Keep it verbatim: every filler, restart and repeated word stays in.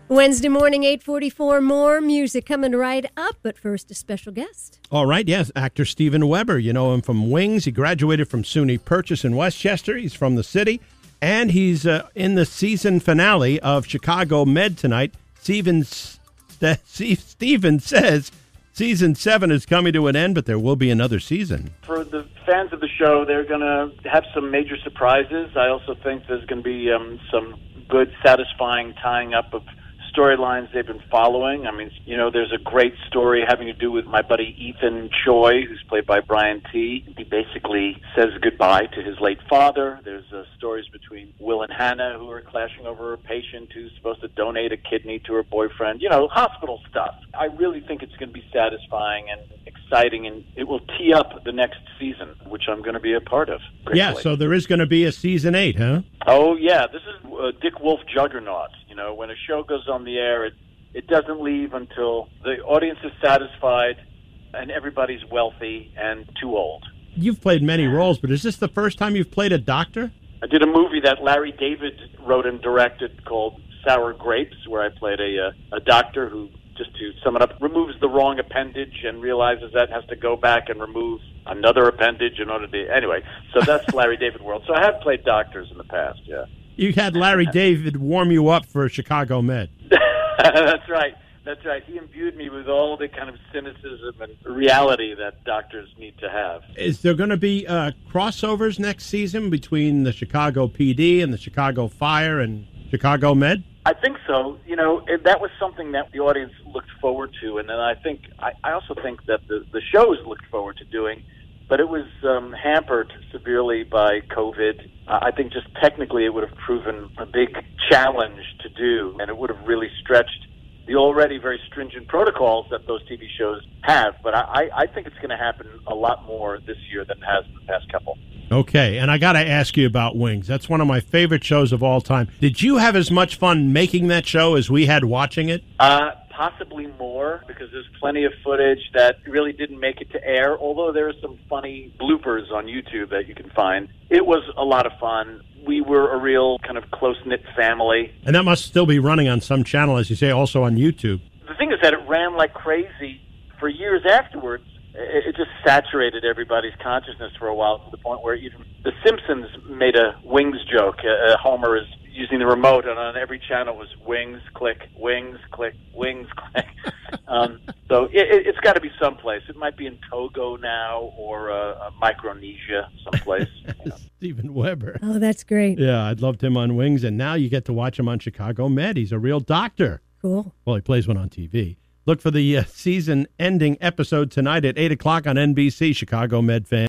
Wednesday morning, eight forty-four, more music coming right up, but first a special guest. All right, yes, actor Steven Weber. You know him from Wings. He graduated from SUNY Purchase in Westchester. He's from the city, and he's uh, in the season finale of Chicago Med tonight. Steven, St- Steven says season seven is coming to an end, but there will be another season. For the fans of the show, they're going to have some major surprises. I also think there's going to be um, some good, satisfying tying up of storylines they've been following. I mean, you know, there's a great story having to do with my buddy Ethan Choi, who's played by Brian T. He basically says goodbye to his late father. There's uh, stories between Will and Hannah, who are clashing over a patient who's supposed to donate a kidney to her boyfriend. You know, hospital stuff. I really think it's going to be satisfying and exciting, and it will tee up the next season, which I'm going to be a part of. Gratefully. Yeah, so there is going to be a season eight, huh? Oh, yeah. This is uh, Dick Wolf juggernaut. You know, when a show goes on the air, it, it doesn't leave until the audience is satisfied and everybody's wealthy and too old. You've played many roles, but is this the first time you've played a doctor? I did a movie that Larry David wrote and directed called Sour Grapes, where I played a, a, a doctor who, just to sum it up, removes the wrong appendage and realizes that has to go back and remove another appendage in order to... Anyway, so that's Larry David world. So I have played doctors in the past, yeah. You had Larry David warm you up for Chicago Med. That's right. That's right. He imbued me with all the kind of cynicism and reality that doctors need to have. Is there going to be uh, crossovers next season between the Chicago P D and the Chicago Fire and Chicago Med? I think so. You know, it, that was something that the audience looked forward to, and then I think I, I also think that the, the shows looked forward to doing. But it was um, hampered severely by COVID. Uh, I think just technically it would have proven a big challenge to do, and it would have really stretched the already very stringent protocols that those T V shows have. But I, I think it's going to happen a lot more this year than it has in the past couple. Okay, and I got to ask you about Wings. That's one of my favorite shows of all time. Did you have as much fun making that show as we had watching it? Uh, possibly more, because there's plenty of footage that really didn't make it to air, although there are some funny bloopers on YouTube that you can find. It was a lot of fun. We were a real kind of close-knit family. And that must still be running on some channel, as you say, also on YouTube. The thing is that it ran like crazy for years afterwards. It just saturated everybody's consciousness for a while, to the point where even The Simpsons made a Wings joke. Uh, Homer is using the remote, and on every channel was Wings, click, Wings, click, Wings, click. um, so it, it's got to be someplace. It might be in Togo now, or uh, Micronesia, someplace. You know. Steven Weber. Oh, that's great. Yeah, I loved him on Wings, and now you get to watch him on Chicago Med. He's a real doctor. Cool. Well, he plays one on T V. Look for the uh, season-ending episode tonight at eight o'clock on N B C. Chicago Med fans.